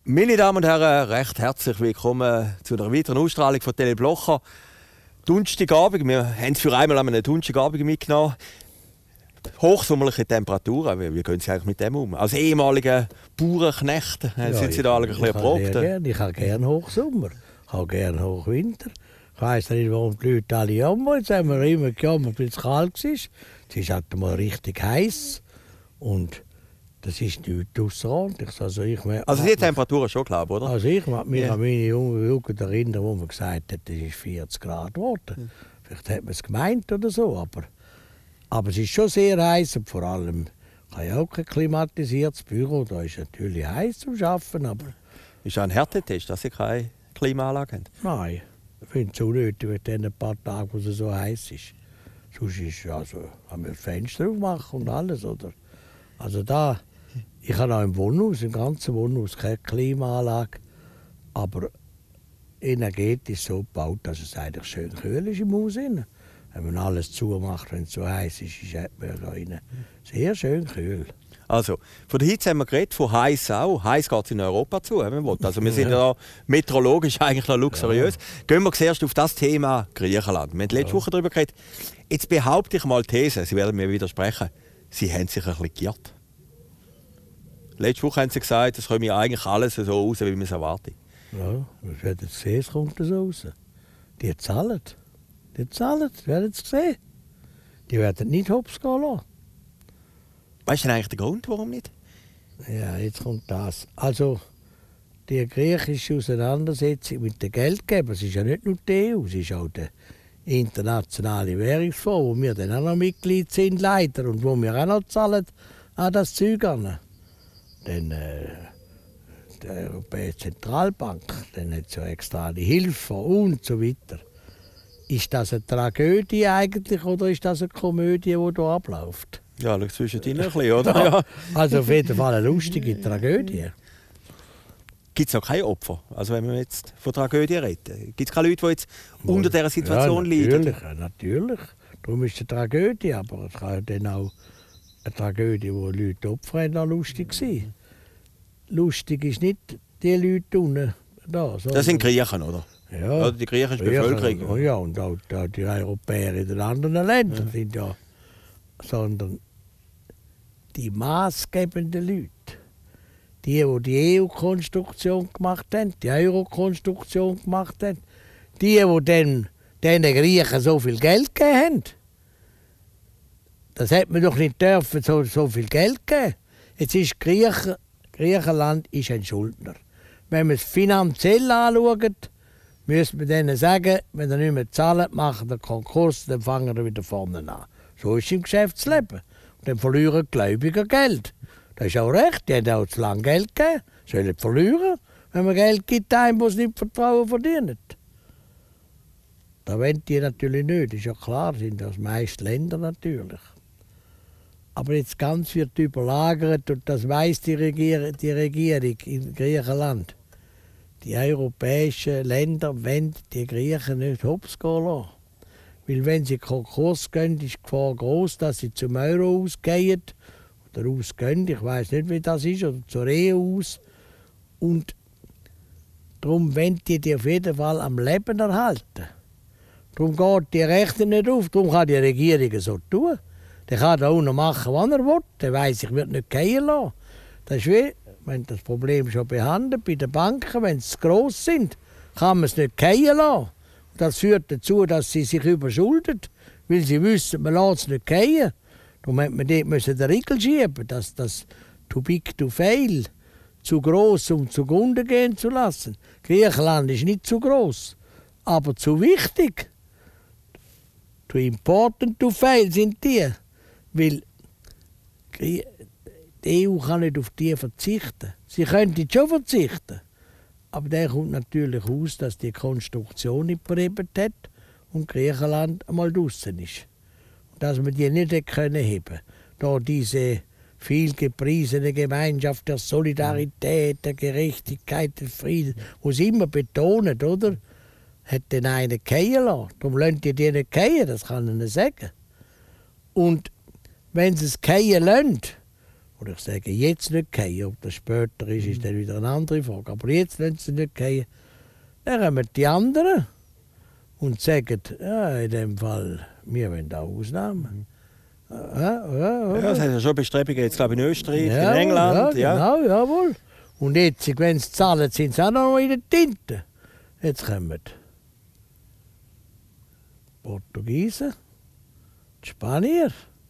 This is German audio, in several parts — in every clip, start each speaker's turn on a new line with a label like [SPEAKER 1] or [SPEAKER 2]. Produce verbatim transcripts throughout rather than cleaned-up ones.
[SPEAKER 1] Meine Damen und Herren, recht herzlich willkommen zu einer weiteren Ausstrahlung von Tele Blocher. Donnerstagabend, wir haben es für einmal an einem Donnerstagabend mitgenommen. Hochsommerliche Temperaturen, wie, wie gehen Sie eigentlich mit dem um? Als ehemaliger Bauernknecht ja, sind Sie da alle ein bisschen erprobt?
[SPEAKER 2] Ich habe gerne Hochsommer, ich habe gerne Hochwinter. Ich weiss nicht, warum die Leute alle jammern. Jetzt haben wir immer gejammert, weil es kalt war. Es ist halt mal richtig heiß. Und das ist nichts ausserordentlich. Also, ich,
[SPEAKER 1] also die Temperatur ist schon klar, oder?
[SPEAKER 2] Also ich mag mich ja. an meine junge Jugend erinnern, wo man gesagt hat, es ist vierzig Grad geworden. Hm. Vielleicht hat man es gemeint oder so, aber, aber es ist schon sehr heiß. Und vor allem, ich habe ja auch kein klimatisiertes Büro, da ist natürlich heiß zum Arbeiten. Aber
[SPEAKER 1] ist das ein Härtetest, dass Sie keine Klimaanlage haben?
[SPEAKER 2] Nein, ich finde es unnötig mit den paar Tagen, wo es so heiß ist. Sonst ist also, haben wir Fenster aufmachen und alles, oder? Also da, ich habe auch im Wohnhaus, im ganzen Wohnhaus keine Klimaanlage, aber energetisch so gebaut, dass es eigentlich schön kühl ist im Haus. Wenn man alles zumacht, wenn es so heiß ist, ist es da innen sehr schön kühl.
[SPEAKER 1] Also, von der Hitze haben wir geredet, von heiß auch. Heiß geht es in Europa zu, wenn man will. Also wir sind ja meteorologisch eigentlich noch luxuriös. Ja. Gehen wir zuerst auf das Thema Griechenland. Wir haben letzte ja. Woche darüber geredet. Jetzt behaupte ich mal die These, Sie werden mir widersprechen, Sie haben sich ein bisschen geirrt. Letzte Woche haben Sie gesagt, es komme eigentlich alles so raus, wie man es erwartet.
[SPEAKER 2] Ja, wir werden sehen, es kommt so raus. Die zahlen. Die zahlen, wir werden es sehen. Die werden nicht hops gehen lassen.
[SPEAKER 1] Was ist denn eigentlich der Grund, warum nicht?
[SPEAKER 2] Ja, jetzt kommt das. Also, die griechische Auseinandersetzung mit den Geldgebern, es ist ja nicht nur die E U, es ist auch der internationale Währungsfonds, wo wir dann auch noch Mitglied sind, leider, und wo wir auch noch zahlen an das Zeug an. Dann äh, die Europäische Zentralbank, dann hat es ja extra die Hilfe und so weiter. Ist das eine Tragödie eigentlich oder ist das eine Komödie, die hier abläuft?
[SPEAKER 1] Ja, zwischen Ihnen ein bisschen, oder? Ja.
[SPEAKER 2] Also auf jeden Fall eine lustige Tragödie.
[SPEAKER 1] Gibt es noch keine Opfer? Also wenn wir jetzt von Tragödie reden. Gibt es keine Leute, die jetzt unter dieser Situation
[SPEAKER 2] ja, natürlich,
[SPEAKER 1] leiden?
[SPEAKER 2] Ja, natürlich. Darum ist es eine Tragödie, aber es kann dann auch eine Tragödie, wo Leute Opfer haben, auch lustig sein. Lustig ist nicht die Leute unten da.
[SPEAKER 1] Das sind Griechen, oder?
[SPEAKER 2] Ja.
[SPEAKER 1] Oder die griechische Bevölkerung.
[SPEAKER 2] Oh ja, und auch die Europäer in den anderen Ländern ja. sind ja. Sondern die maßgebenden Leute, die, die die E U-Konstruktion gemacht haben, die Euro-Konstruktion gemacht haben, die, die den, den Griechen so viel Geld gegeben haben. Das hätte man doch nicht dürfen, so, so viel Geld geben. Jetzt ist Griechen, Griechenland ist ein Schuldner. Wenn man es finanziell anschaut, müsste man denen sagen, wenn er nicht mehr zahlt, machen den Konkurs, dann fangen wir wieder vorne an. So ist es im Geschäftsleben. Und dann verlieren die Gläubiger Geld. Das ist auch recht, die haben auch zu lange Geld gegeben. Sollen nicht verlieren, wenn man Geld gibt, einem, der es nicht Vertrauen verdient. Das wollen die natürlich nicht, das ist ja klar, das sind das meiste Länder natürlich. Aber jetzt ganz wird überlagert und das weiss die, Regier die Regierung in Griechenland. Die europäischen Länder wollen die Griechen nicht hops gehen lassen. Weil wenn sie Konkurs gehen, ist die Gefahr groß, dass sie zum Euro ausgehen oder ausgehen. Ich weiß nicht, wie das ist, oder zur E U aus. Und darum wollen die die auf jeden Fall am Leben erhalten. Darum geht die Rechte nicht auf. Darum kann die Regierung so tun. Der kann da auch noch machen, was er will. Der weiss, ich werde nicht gehen lassen. Das ist wie, wenn das Problem schon behandelt bei den Banken, wenn sie gross sind, kann man es nicht gehen lassen. Das führt dazu, dass sie sich überschulden, weil sie wissen, man lässt es nicht gehen. Darum hat man dort den Riegel schieben, dass das too big to fail, zu gross, um zugrunde gehen zu lassen. Griechenland ist nicht zu gross, aber zu wichtig. Too important to fail sind die, weil die E U kann nicht auf die verzichten. Sie könnten schon verzichten. Aber der kommt natürlich aus, dass die Konstruktion nicht berebt hat und Griechenland einmal draussen ist. Und dass man die nicht hätte können heben. Da diese viel gepriesene Gemeinschaft der Solidarität, der Gerechtigkeit, des Friedens, wo sie immer betonen, oder? Hat den einen gehen lassen. Darum lassen die die nicht gehen, das kann ich ihnen sagen. Und wenn sie es gehen lassen, Oder ich sage, jetzt nicht gehen. Ob das später ist, ist dann wieder eine andere Frage. Aber jetzt lassen sie nicht gehen. Dann kommen die anderen und sagen, ja, in dem Fall, wir wollen da Ausnahmen. Ja, ja, ja,
[SPEAKER 1] ja, das haben ja schon Bestrebungen jetzt, glaube ich, in Österreich,
[SPEAKER 2] ja,
[SPEAKER 1] in England.
[SPEAKER 2] Ja,
[SPEAKER 1] ja.
[SPEAKER 2] genau, jawohl. Und jetzt, wenn sie zahlen, sind sie auch noch in der Tinte. Jetzt kommen die Portugiesen, die Spanier,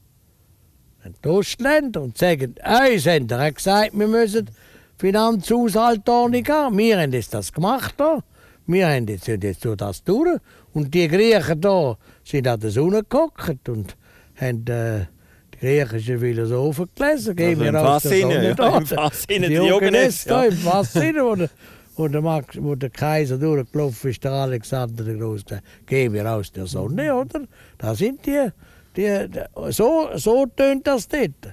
[SPEAKER 2] die Ostländer und sagen, uns haben ihr gesagt, wir müssen Finanzhaushaltordnung haben. Wir haben jetzt das gemacht. Da. Wir haben jetzt, jetzt durch das durch. Und die Griechen da sind an der Sonne gehockt und haben äh, die griechischen Philosophen gelesen. Gehen wir aus der Sonne da.
[SPEAKER 1] Im Fassinen,
[SPEAKER 2] die
[SPEAKER 1] Diogenes.
[SPEAKER 2] da im Fassinen, wo der, wo, der Max, wo der Kaiser durchgelaufen ist, der Alexander der Große, gesagt, gehen wir aus der Sonne, oder? Da sind die, die, die so, so tönt das dort.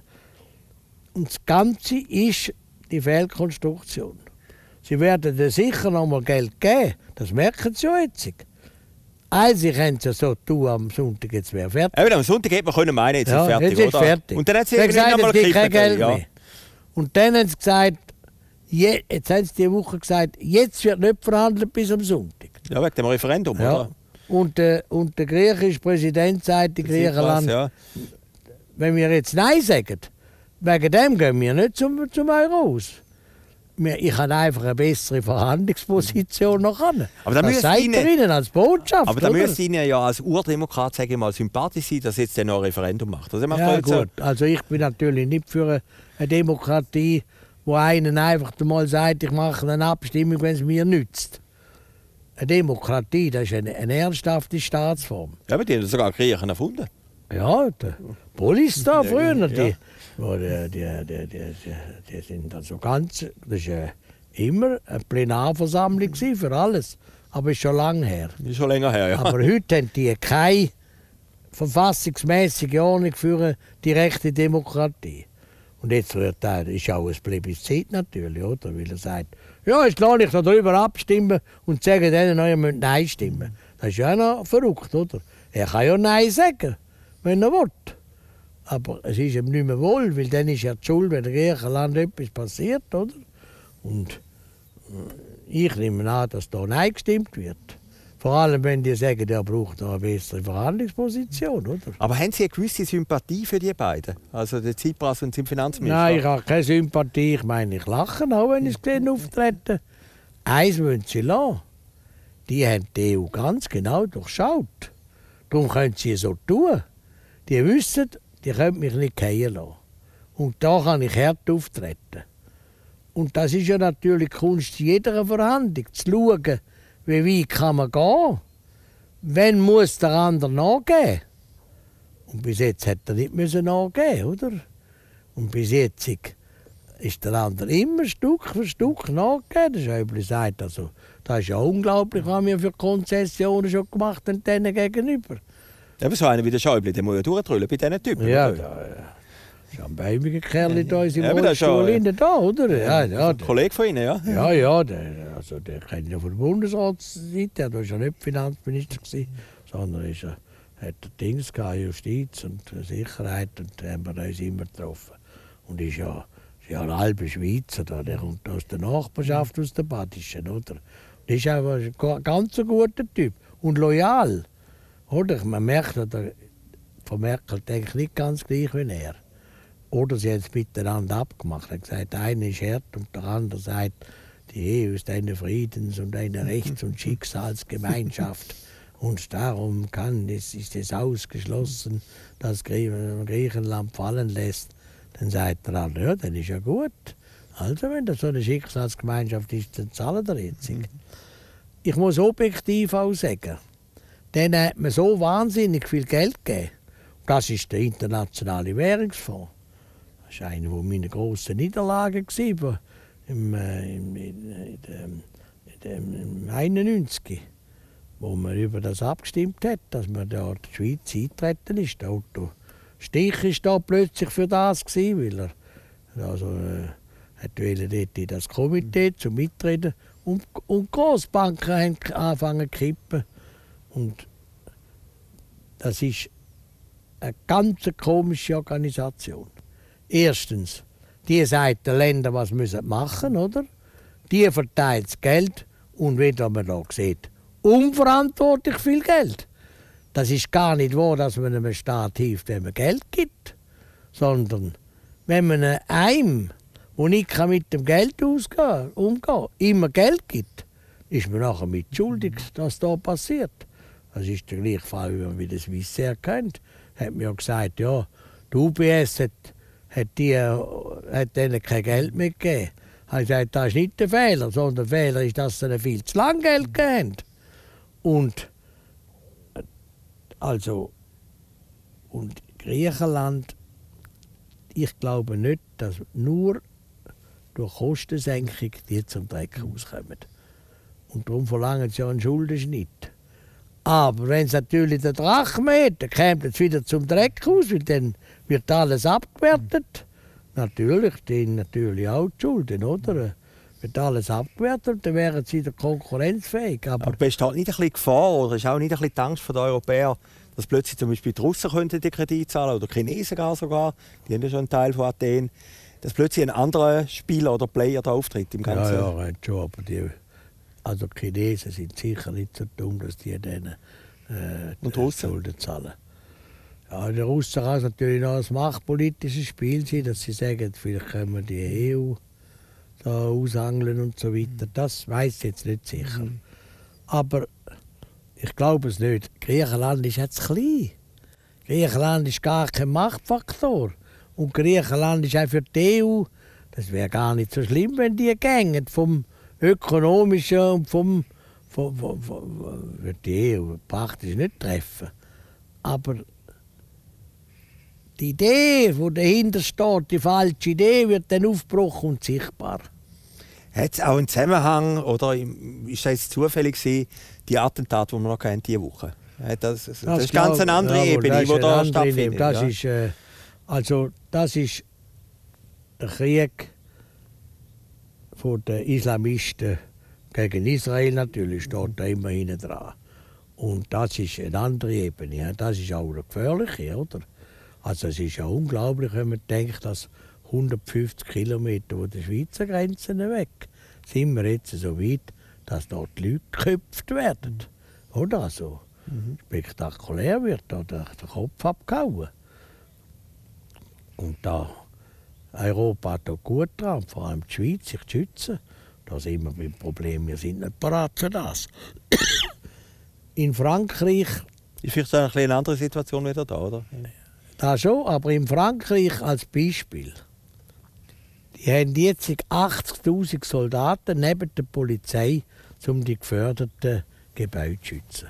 [SPEAKER 2] Und das Ganze ist die Fehlkonstruktion. Sie werden dir sicher noch mal Geld geben, das merken sie ja jetzt. Eigentlich können sie so tun, am Sonntag jetzt wäre fertig.
[SPEAKER 1] Eben, am Sonntag hätte man können meinen, jetzt
[SPEAKER 2] Ja,
[SPEAKER 1] ist fertig,
[SPEAKER 2] jetzt ist
[SPEAKER 1] oder?
[SPEAKER 2] fertig.
[SPEAKER 1] Und dann hat sie
[SPEAKER 2] Dann
[SPEAKER 1] irgendwie
[SPEAKER 2] gesagt,
[SPEAKER 1] noch mal
[SPEAKER 2] es gibt kein
[SPEAKER 1] gekippt,
[SPEAKER 2] Geld
[SPEAKER 1] ja.
[SPEAKER 2] mehr. Und dann haben sie gesagt, je, jetzt haben sie diese Woche gesagt, jetzt wird nicht verhandelt bis am Sonntag.
[SPEAKER 1] Ja, wegen dem Referendum,
[SPEAKER 2] Ja.
[SPEAKER 1] oder?
[SPEAKER 2] Und, äh, und der griechische Präsident sagt, in Griechenland,
[SPEAKER 1] Ja.
[SPEAKER 2] wenn wir jetzt Nein sagen, wegen dem gehen wir nicht zum, zum Euro aus. Wir- Ich habe einfach eine bessere Verhandlungsposition noch an.
[SPEAKER 1] Aber da
[SPEAKER 2] das
[SPEAKER 1] müsste
[SPEAKER 2] sagt
[SPEAKER 1] Ihnen-
[SPEAKER 2] er Ihnen als Botschaft.
[SPEAKER 1] Aber da
[SPEAKER 2] oder?
[SPEAKER 1] müsste Ihnen ja als Urdemokrat, sage ich mal, sympathisch sein, dass jetzt der noch ein Referendum macht. Also, macht
[SPEAKER 2] Ja
[SPEAKER 1] jetzt so-
[SPEAKER 2] gut, also ich bin natürlich nicht für eine, eine Demokratie, wo einen einfach mal sagt, ich mache eine Abstimmung, wenn es mir nützt. Eine Demokratie, das ist eine, eine ernsthafte Staatsform.
[SPEAKER 1] Ja, aber die haben sogar Griechen erfunden.
[SPEAKER 2] Ja, der Polis da früher,
[SPEAKER 1] ja.
[SPEAKER 2] die, wo die, die, die, die, die, die sind also ganz, das war immer eine Plenarversammlung gewesen für alles, aber ist schon lange her.
[SPEAKER 1] Ist schon länger her, ja.
[SPEAKER 2] Aber heute haben die keine verfassungsmäßige Ordnung für eine direkte Demokratie. Und jetzt wird er, ist auch ein Plebiszit natürlich, oder? Weil er sagt, ja, jetzt lasse ich darüber abstimmen und sage denen, ihr müsst Nein stimmen. Das ist ja auch noch verrückt, oder? Er kann ja Nein sagen, wenn er will. Aber es ist ihm nicht mehr wohl, weil dann ist er die Schuld, wenn in Griechenland etwas passiert, oder? Und ich nehme an, dass da Nein gestimmt wird. Vor allem, wenn die sagen, er braucht noch eine bessere Verhandlungsposition, oder?
[SPEAKER 1] Aber haben Sie eine gewisse Sympathie für die beiden? Also den Tsipras und den Finanzminister?
[SPEAKER 2] Nein, ich habe keine Sympathie. Ich meine, ich lache auch, wenn ich es sehe, auftreten. Eins müssen sie lassen. Die haben die E U ganz genau durchschaut. Darum können sie so tun. Die wissen, die können mich nicht fallen lassen. Und da kann ich hart auftreten. Und das ist ja natürlich die Kunst jeder Verhandlung, zu schauen, wie weit kann man gehen. Wann muss der andere nachgeben? Und bis jetzt hätte er nicht müssen nachgeben, oder? Und bis jetzt ist der andere immer Stück für Stück nachgegeben. Der Schäuble sagt, also, das ist ja unglaublich, was wir für Konzessionen schon gemacht haben denen gegenüber.
[SPEAKER 1] Eben so einer wie der Schäuble, der muss ja durchtrüllen bei diesen Typen.
[SPEAKER 2] Ja,
[SPEAKER 1] oder?
[SPEAKER 2] ja, ja. Das ist ein bäumiger Kerl da in
[SPEAKER 1] Ja,
[SPEAKER 2] seinem
[SPEAKER 1] aber das ist
[SPEAKER 2] Rollstuhl
[SPEAKER 1] schon,
[SPEAKER 2] hinten da, oder? Ja, ja,
[SPEAKER 1] Ein Kollege von Ihnen, ja?
[SPEAKER 2] Ja, ja, der, also der kennt ja von der Bundesratsseite, der war ja nicht Finanzminister, gewesen, sondern ist, er hat Dings gehabt, Justiz und Sicherheit, und da haben wir uns immer getroffen. Und ist ja, ist ja ein halber Schweizer, da, der kommt aus der Nachbarschaft, aus der Badischen, oder? Und ist auch ein ga- ganz ein guter Typ und loyal, oder? Man merkt, dass der von Merkel denke ich nicht ganz gleich wie er. Oder sie haben es miteinander abgemacht. Er hat gesagt, der eine ist hart und der andere sagt, die E U ist eine Friedens- und eine Rechts- und Schicksalsgemeinschaft. Und darum kann, es ist es ausgeschlossen, dass Grie- Griechenland fallen lässt. Dann sagt der andere, ja, dann ist ja gut. Also wenn das so eine Schicksalsgemeinschaft ist, dann zahlen wir jetzt. Ich muss objektiv auch sagen, denen hat man so wahnsinnig viel Geld gegeben. Das ist der Internationale Währungsfonds. Das war eine meiner grossen Niederlagen war, im, äh, im, in, in, dem, in dem, im einundneunzig, wo man über das abgestimmt hat, dass man da die Schweiz eintreten ist. Der Otto Stich war da plötzlich für das, gewesen, weil er also, äh, hat dort in das Komitee zum Mitreden und, und Grossbanken haben angefangen zu kippen. Und das ist eine ganz komische Organisation. Erstens, Die sagt den Ländern, was müssen machen, oder? Die verteilt das Geld und wie man da sieht, unverantwortlich viel Geld. Das ist gar nicht wahr, dass man einem Staat hilft, wenn man Geld gibt, sondern wenn man einem, der nicht mit dem Geld ausgehen, umgehen immer Geld gibt, ist man nachher mitschuldig, dass das passiert. Das ist der gleiche Fall, wie man wie das Swissair kennt. Hat mir ja gesagt, ja, die U B S hat, hat, die, hat denen kein Geld mehr gegeben. Ich habe gesagt, das ist nicht der Fehler, sondern der Fehler ist, dass sie ihnen viel zu lange Geld gegeben haben. Und, also, und Griechenland, ich glaube nicht, dass nur durch Kostensenkung die zum Dreck rauskommen. Und darum verlangen sie ja einen Schuldenschnitt. Aber wenn es natürlich der Drachme hat, dann kommt es wieder zum Dreck raus, weil dann wird alles abgewertet. Natürlich, die natürlich auch die Schulden, oder? Wird alles abgewertet, dann wären sie wieder konkurrenzfähig. Aber,
[SPEAKER 1] aber besteht nicht ein bisschen Gefahr oder ist auch nicht ein bisschen die Angst der Europäer, dass plötzlich zum Beispiel die Russen könnten die Kredite zahlen oder die Chinesen gar sogar, die haben ja schon einen Teil von Athen, dass plötzlich ein anderer Spieler oder Player da auftritt im Ganzen?
[SPEAKER 2] Ja, ja, schon, aber die, also die Chinesen sind sicher nicht so dumm, dass die denen äh,
[SPEAKER 1] und
[SPEAKER 2] die Schulden zahlen. Ja, die Russen kann es natürlich noch ein machtpolitisches Spiel sein, dass sie sagen, vielleicht können wir die E U da ausangeln und so weiter. Das weiß ich jetzt nicht sicher. Mhm. Aber ich glaube es nicht. Griechenland ist jetzt klein. Griechenland ist gar kein Machtfaktor. Und Griechenland ist auch für die E U, das wäre gar nicht so schlimm, wenn die gängen vom ökonomischen und vom, vom, vom, vom für die E U praktisch nicht treffen. Aber die Idee, die dahinter steht, die falsche Idee, wird dann aufgebrochen und sichtbar.
[SPEAKER 1] Hat es auch einen Zusammenhang, oder ist das zufällig gewesen, die Attentate, die wir noch kennen, diese Woche? Das, das, das ist ganz eine andere ja, Ebene, die da stattfindet.
[SPEAKER 2] Das,
[SPEAKER 1] ja.
[SPEAKER 2] ist, äh, also, das ist der Krieg der Islamisten gegen Israel natürlich, steht da immer hinten dran. Und das ist eine andere Ebene. Ja. Das ist auch eine gefährliche, oder? Also es ist ja unglaublich, wenn man denkt, dass hundertfünfzig Kilometer von der Schweizer Grenze weg sind wir jetzt so weit, dass dort die Leute geköpft werden. Oder? Also, mhm. spektakulär wird da der, der Kopf abgehauen. Und da Europa hat da gut dran, vor allem die Schweiz, sich zu schützen. Da sind wir beim Problem, wir sind nicht bereit für das. In Frankreich...
[SPEAKER 1] Ist vielleicht eine, eine andere Situation wieder da, oder?
[SPEAKER 2] Da schon, aber in Frankreich als Beispiel. Die haben jetzt achtzigtausend Soldaten neben der Polizei, um die geförderten Gebäude zu schützen.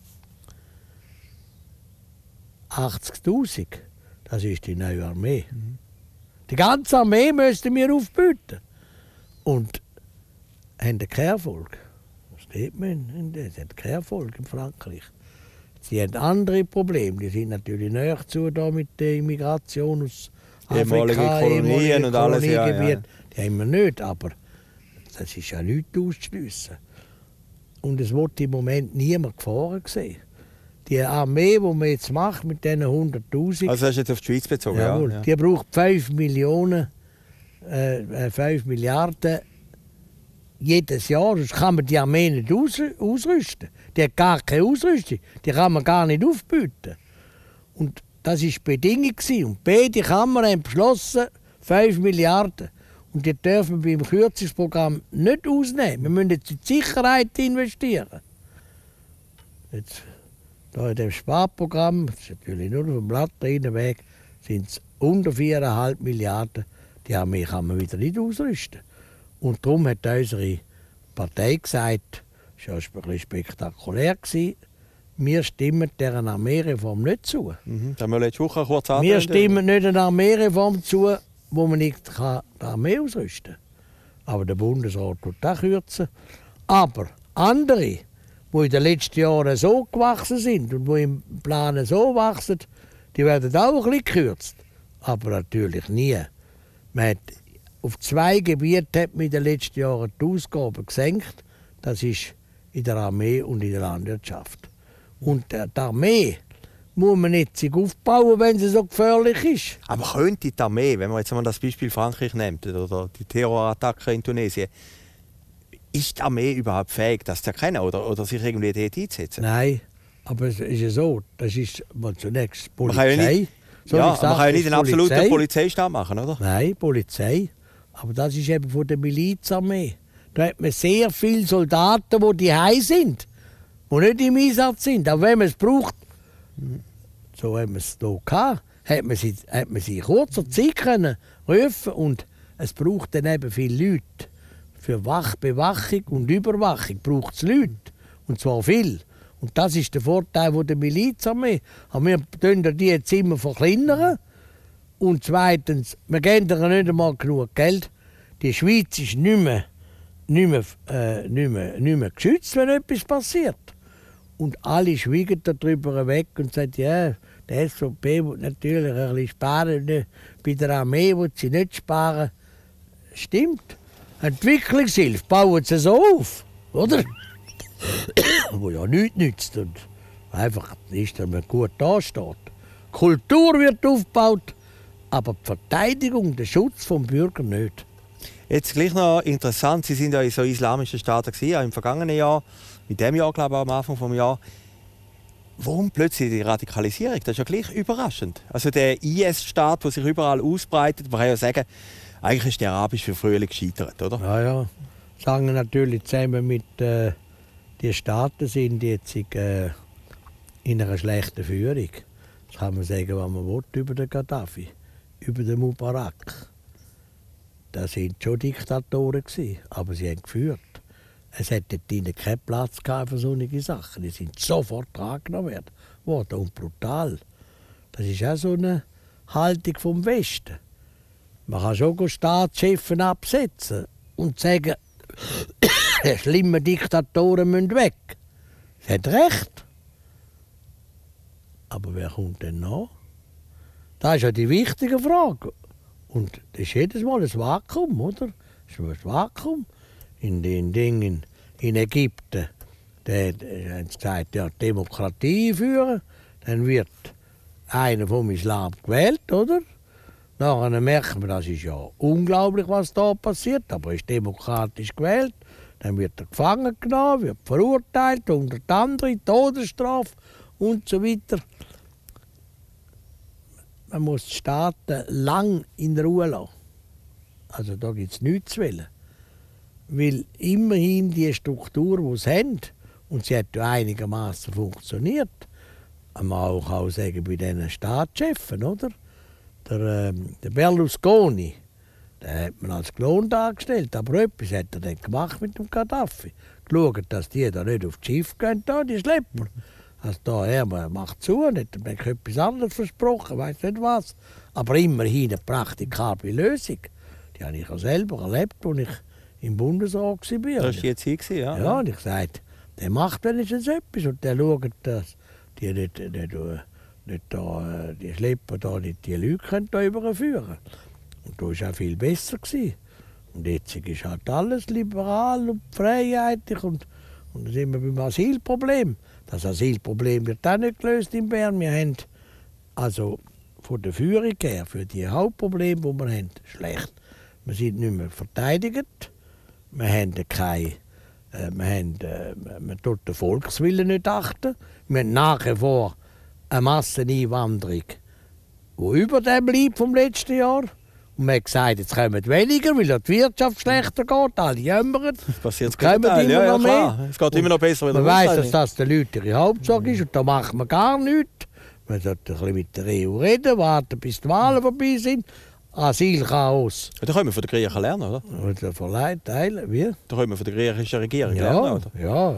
[SPEAKER 2] achtzigtausend, das ist die neue Armee. Mhm. Die ganze Armee müssten wir aufbieten. Und haben keinen Erfolg. Das steht man, das hat keinen Erfolg in Frankreich. Sie haben andere Probleme. Die sind natürlich näher zu da mit der Immigration aus Afrika,
[SPEAKER 1] Kolonien und alles. Ja, ja.
[SPEAKER 2] Die haben wir nicht, aber das ist ja nichts auszuschliessen. Und es wird im Moment niemand gefahren sehen. Die Armee, die man jetzt macht mit diesen hunderttausend...
[SPEAKER 1] Also hast du jetzt auf die Schweiz bezogen?
[SPEAKER 2] Jawohl,
[SPEAKER 1] ja.
[SPEAKER 2] Die braucht fünf Millionen, äh, fünf Milliarden jedes Jahr. Sonst kann man die Armee nicht aus, ausrüsten. Die hat gar keine Ausrüstung. Die kann man gar nicht aufbieten. Und das war die Bedingung. Und beide Kammern haben beschlossen, fünf Milliarden. Und die dürfen wir beim Kürzungsprogramm nicht ausnehmen. Wir müssen jetzt in die Sicherheit investieren. Jetzt, da in dem Sparprogramm, das ist natürlich nur auf dem Blatt weg, sind es unter vier Komma fünf Milliarden. Die Armee kann man wieder nicht ausrüsten. Und darum hat unsere Partei gesagt, das war ein bisschen spektakulär, wir stimmen dieser Armeereform nicht zu.
[SPEAKER 1] Mhm. Da haben wir letzte Woche kurz
[SPEAKER 2] Wir stimmen nicht einer Armeereform zu, wo man nicht die Armee ausrüsten kann. Aber der Bundesrat wird das kürzen. Aber andere, die in den letzten Jahren so gewachsen sind und die im Plan so wachsen, die werden auch ein bisschen gekürzt. Aber natürlich nie. Man hat auf zwei Gebieten hat man in den letzten Jahren die Ausgaben gesenkt. Das ist in der Armee und in der Landwirtschaft. Und die Armee muss man nicht sich aufbauen, wenn sie so gefährlich ist.
[SPEAKER 1] Aber könnte die Armee, wenn man jetzt mal das Beispiel Frankreich nimmt oder die Terrorattacke in Tunesien, ist die Armee überhaupt fähig, das zu erkennen oder, oder sich irgendwie dort einzusetzen?
[SPEAKER 2] Nein, aber es ist ja so, das ist mal zunächst Polizei.
[SPEAKER 1] Man kann ja nicht, ja, man kann ja nicht einen absoluten
[SPEAKER 2] Polizei.
[SPEAKER 1] Polizeistaat machen, oder?
[SPEAKER 2] Nein, Polizei. Aber das ist eben von der Milizarmee. Da hat man sehr viele Soldaten, die die sind, die nicht im Einsatz sind. Aber wenn man es braucht, so haben wir es hier gehabt, hat man sie, hat man sie in kurzer Zeit können rufen und es braucht dann eben viele Leute. Für Wach, Bewachung und Überwachung braucht es Leute. Und zwar viel. Und das ist der Vorteil der Milizarmee. Aber wir können die jetzt immer verkleinern. Und zweitens, wir geben ihnen nicht einmal genug Geld. Die Schweiz ist nicht mehr, nicht mehr, äh, nicht mehr, nicht mehr geschützt, wenn etwas passiert. Und alle schweigen darüber weg und sagen, ja, der S V P will natürlich ein bisschen sparen. Bei der Armee will sie nicht sparen. Stimmt. Entwicklungshilfe bauen sie so auf, oder? Wo ja nichts nützt und einfach ist, dass man gut dasteht. Kultur wird aufgebaut, aber die Verteidigung, der Schutz vom Bürger nicht.
[SPEAKER 1] Jetzt gleich noch interessant, Sie sind ja in so islamischen Staaten gewesen, auch im vergangenen Jahr, in diesem Jahr glaube ich, am Anfang des Jahres. Warum plötzlich die Radikalisierung? Das ist ja gleich überraschend. Also der I S-Staat, der sich überall ausbreitet, man kann ja sagen, eigentlich ist der arabische Frühling gescheitert, oder?
[SPEAKER 2] Ja, ja. Sagen natürlich zusammen mit äh, den Staaten sind jetzt äh, in einer schlechten Führung. Das kann man sagen, was man will über den Gaddafi, über den Mubarak. Das waren schon Diktatoren gewesen, aber sie haben geführt. Es hat dort ihnen keinen Platz für solche Sachen. Die sind sofort angenommen worden und brutal. Das ist auch so eine Haltung vom Westen. Man kann schon Staatschefs absetzen und sagen, schlimme Diktatoren müssen weg. Sie hat recht. Aber wer kommt denn nach? Das ist ja die wichtige Frage. Und das ist jedes Mal ein Vakuum, oder? Das ist ein Vakuum. In den Dingen in Ägypten, da haben sie gesagt, ja, Demokratie führen, dann wird einer vom Islam gewählt, oder? Nachher merkt man, das ist ja unglaublich, was da passiert, aber er ist demokratisch gewählt. Dann wird er gefangen genommen, wird verurteilt, unter andere Todesstrafe und so weiter. Man muss die Staaten lang in Ruhe lassen. Also da gibt es nichts zu wollen. Weil immerhin die Struktur, die sie haben, und sie hat ja einigermaßen funktioniert, man kann auch, auch sagen, bei diesen Staatschefs, oder? Der, ähm, der Berlusconi, den hat man als gelohnt angestellt, aber etwas hat er dann gemacht mit dem Gaddafi. Geschaut, dass die da nicht aufs Schiff gehen, da, die Schlepper. Also da, er macht zu, und hat mir etwas anderes versprochen, weiß nicht was. Aber immerhin eine praktikable Lösung. Die habe ich ja selber erlebt, als ich im Bundesrat war.
[SPEAKER 1] Das war jetzt hier, ja.
[SPEAKER 2] Ja, und ich sagte, der macht wenigstens etwas und der schaut, dass die nicht, nicht, nicht da, die Schlepper da nicht die Leute können da überführen. Und das war auch viel besser gewesen. Und jetzt ist halt alles liberal und freiheitlich und, und da sind wir beim Asylproblem. Das Asylproblem wird auch nicht gelöst in Bern. Wir haben also von der Führung her, für die Hauptprobleme, die wir haben, schlecht. Wir sind nicht mehr verteidigt. Wir haben keine, äh, wir haben, äh, man tut den Volkswillen nicht achten. Wir haben nach wie vor eine Masseneinwanderung, die über dem bleibt vom letzten Jahr. Und man hat gesagt, jetzt kommen weniger, weil die Wirtschaft schlechter geht, alle jammern.
[SPEAKER 1] Das passiert
[SPEAKER 2] kommen immer
[SPEAKER 1] ja, ja,
[SPEAKER 2] noch mehr.
[SPEAKER 1] klar. Es geht immer noch besser.
[SPEAKER 2] Man weiss, dass das den Leuten ihre Hauptsache ist und da macht man gar nichts. Man sollte ein bisschen mit der E U reden, warten, bis die Wahlen vorbei sind. Asylchaos.
[SPEAKER 1] Ja, da können wir von den Griechen lernen, oder?
[SPEAKER 2] Und von Leuten teilen, wie?
[SPEAKER 1] Da können wir von der griechischen Regierung
[SPEAKER 2] Ja,
[SPEAKER 1] lernen, oder?
[SPEAKER 2] ja.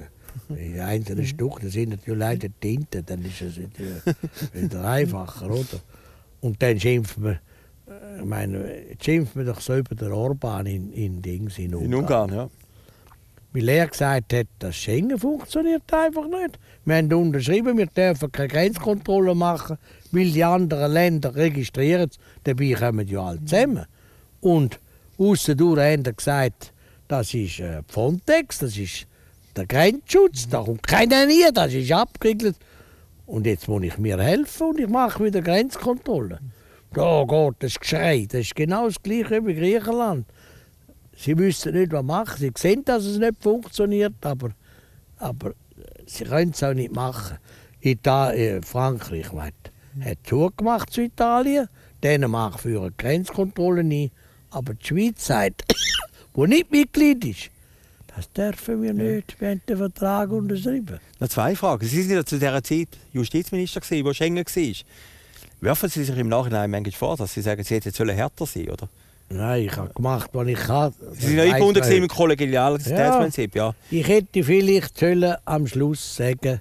[SPEAKER 2] In einzelnen Stück, das sind natürlich leider Tinte, dann ist es wieder, wieder einfacher, oder? Und dann schimpft man, ich meine, schimpft man doch so über den Orban in, in Dings in Ungarn.
[SPEAKER 1] In Ungarn, ja.
[SPEAKER 2] Weil er gesagt hat, das Schengen funktioniert einfach nicht. Wir haben unterschrieben, wir dürfen keine Grenzkontrolle machen, weil die anderen Länder registrieren es. Dabei kommen ja alle zusammen. Und aussendurch haben sie gesagt, das ist äh, Frontex, das ist der Grenzschutz, da kommt keiner nie, das ist abgeriegelt. Und jetzt muss ich mir helfen und ich mache wieder Grenzkontrolle. Da geht das Geschrei. Das ist genau das Gleiche wie Griechenland. Sie wissen nicht, was machen. Sie sehen, dass es nicht funktioniert, aber, aber sie können es auch nicht machen. Italien, Frankreich hat, hat zugemacht zu Italien. Dänemark führen Grenzkontrollen ein. Aber die Schweiz sagt, die nicht Mitglied ist, das dürfen wir nicht. Wir haben den Vertrag unterschrieben.
[SPEAKER 1] Noch zwei Fragen. Sie waren ja zu dieser Zeit Justizminister, wo Schengen war. Werfen Sie sich im Nachhinein manchmal vor, dass Sie sagen, Sie hätten härter sein, oder?
[SPEAKER 2] Nein, ich habe gemacht, was ich kann.
[SPEAKER 1] Sie sind ja eingebunden im Kollegialitätsprinzip, ja.
[SPEAKER 2] Ich hätte vielleicht sollen am Schluss sagen,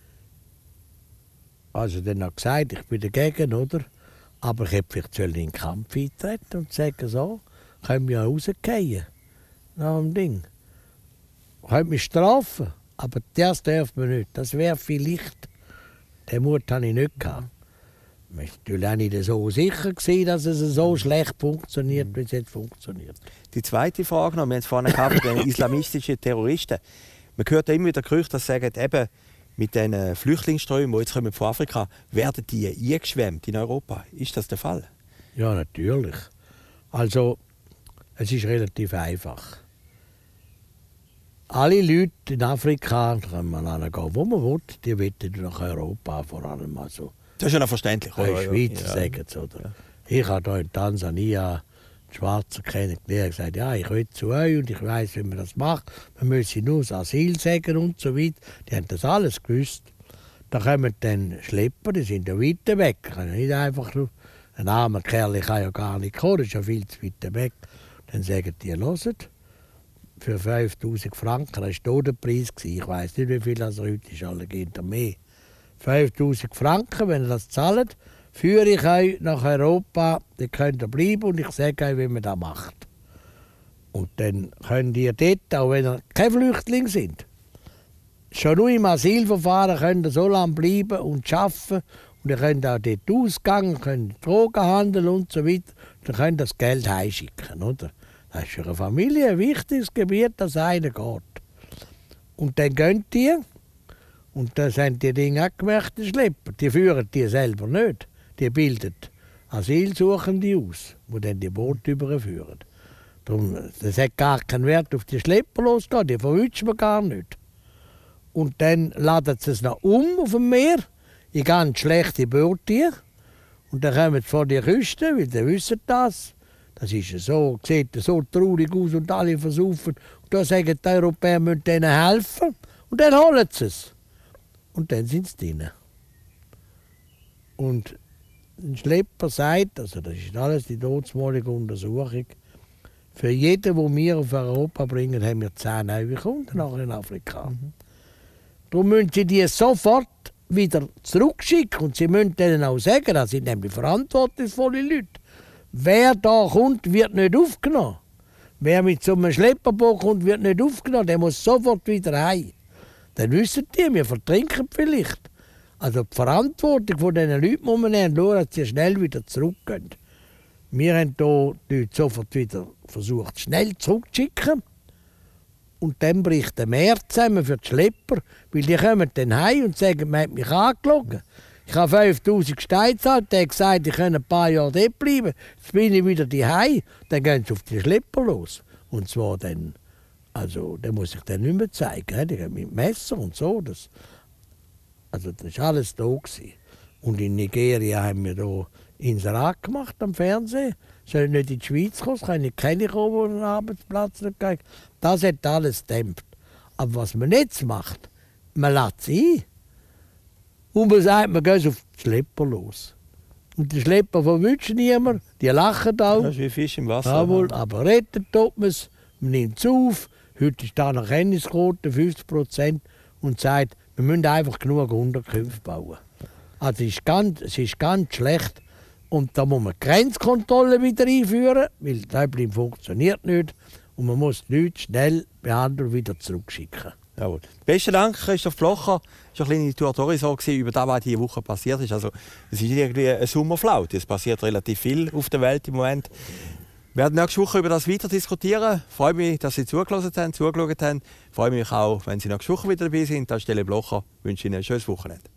[SPEAKER 2] also dann noch gesagt, ich bin dagegen, oder? Aber ich hätte vielleicht sollen in den Kampf eintreten und sagen, so, können wir rausgehen nach dem Ding. Können mich strafen, aber das darf man nicht. Das wäre vielleicht, den Mut habe ich nicht gehabt. Ich war natürlich auch nicht so sicher gewesen, dass es so schlecht funktioniert, wie es jetzt funktioniert.
[SPEAKER 1] Die zweite Frage noch, wir haben es vorhin gehabt, den islamistischen Terroristen. Man hört immer wieder Gerüchte, dass sagen, eben mit den Flüchtlingsströmen, die jetzt kommen von Afrika, werden die eingeschwemmt in Europa. Ist das der Fall?
[SPEAKER 2] Ja, natürlich. Also, es ist relativ einfach. Alle Leute in Afrika, können man hingehen, wo man will, die wollen nach Europa vor allem. Also,
[SPEAKER 1] das ist ja noch verständlich.
[SPEAKER 2] In der Schweiz ja. sagen sie, oder? Ja. Ich habe hier in Tansania die Schwarzen kennengelernt und gesagt, ja, ich will zu euch und ich weiss, wie man das macht. Man müsse nur das Asyl sagen und so weiter. Die haben das alles gewusst. Da kommen dann Schlepper, die sind ja weit weg. Können nicht einfach nur, ein armer Kerl kann ja gar nicht kommen, das ist ja viel zu weit weg. Dann sagen die, hört, für fünftausend Franken, das war der Preis. Ich weiss nicht, wie viel das heute ist, alle gehen da mehr. fünftausend Franken, wenn ihr das zahlt, führe ich euch nach Europa, dann könnt ihr bleiben und ich sage euch, wie man das macht. Und dann könnt ihr dort, auch wenn ihr kein Flüchtling sind, schon nur im Asylverfahren könnt ihr so lange bleiben und arbeiten und ihr könnt auch dort ausgehen, könnt Drogen handeln und so weiter. Dann könnt ihr das Geld heimschicken, oder? Das ist für eine Familie ein wichtiges Gebiet, dass einer geht. Und dann gehen die, und da sind die Dinge auch gemerkt, die Schlepper. Die führen die selber nicht. Die bilden Asylsuchende aus, die dann die Boote überführen. Darum, das hat gar keinen Wert, auf die Schlepper losgehen, die verwünschen wir gar nicht. Und dann laden sie es noch um auf dem Meer in ganz schlechte Boote. Und dann kommen sie vor die Küste, weil sie wissen das. Das ist so, sieht so traurig aus und alle versaufen. Und da sagen die Europäer, müssen denen helfen. Und dann holen sie es. Und dann sind sie drin. Und ein Schlepper sagt, also das ist alles die todesmalige Untersuchung, für jeden, den wir auf Europa bringen, haben wir zehn neue Kunden nachher in Afrika. Mhm. Darum müssen sie die sofort wieder zurückschicken und sie müssen denen auch sagen, das sind nämlich verantwortungsvolle Leute. Wer da kommt, wird nicht aufgenommen. Wer mit so einem Schlepperboot kommt, wird nicht aufgenommen, der muss sofort wieder heim. Dann wissen die, wir vertrinken vielleicht. Also die Verantwortung von diesen Leuten muss man nehmen, schauen, dass sie schnell wieder zurückgehen. Wir haben hier die Leute sofort wieder versucht, schnell zurückzuschicken. Und dann bricht der Meer zusammen für die Schlepper, weil die kommen dann heim und sagen, man hat mich angelogen. Ich habe fünftausend Steine gezahlt, der hat gesagt, ich kann ein paar Jahre dort bleiben. Jetzt bin ich wieder daheim. Dann gehen sie auf die Schlepper los. Und zwar dann, also, den muss ich dann nicht mehr zeigen. Die gehen mit Messer und so. Das, also, das war alles da gewesen. Und in Nigeria haben wir da Inserat gemacht am Fernsehen. Sollen nicht in die Schweiz kommen, es können keine kommen, die einen Arbeitsplatz nicht kriegen. Das hat alles gedämpft. Aber was man jetzt macht, man lässt sie ein. Und man sagt, man geht auf die Schlepper los. Und die Schlepper verwünschen niemand, die lachen auch.
[SPEAKER 1] Das ist wie Fisch im Wasser.
[SPEAKER 2] Jawohl, aber rettet tut man es, man nimmt es auf. Heute ist da eine Erkenntnisquote, fünfzig Prozent, und sagt, wir müssen einfach genug Unterkünfte bauen. Also es ist ganz, es ist ganz schlecht. Und da muss man die Grenzkontrolle wieder einführen, weil Dublin funktioniert nicht. Und man muss die Leute schnell behandeln und wieder zurückschicken.
[SPEAKER 1] Jawohl. Besten Dank, Christoph Blocher. Es war eine kleine Tour d'Horizon über das, was diese Woche passiert ist. Also, es ist irgendwie eine Sommerflaute. Es passiert relativ viel auf der Welt im Moment. Wir werden nächste Woche über das weiter diskutieren. Ich freue mich, dass Sie zugelassen haben, zugeschaut haben. Ich freue mich auch, wenn Sie nächste Woche wieder dabei sind. An Stelle Blocher wünsche Ihnen ein schönes Wochenende.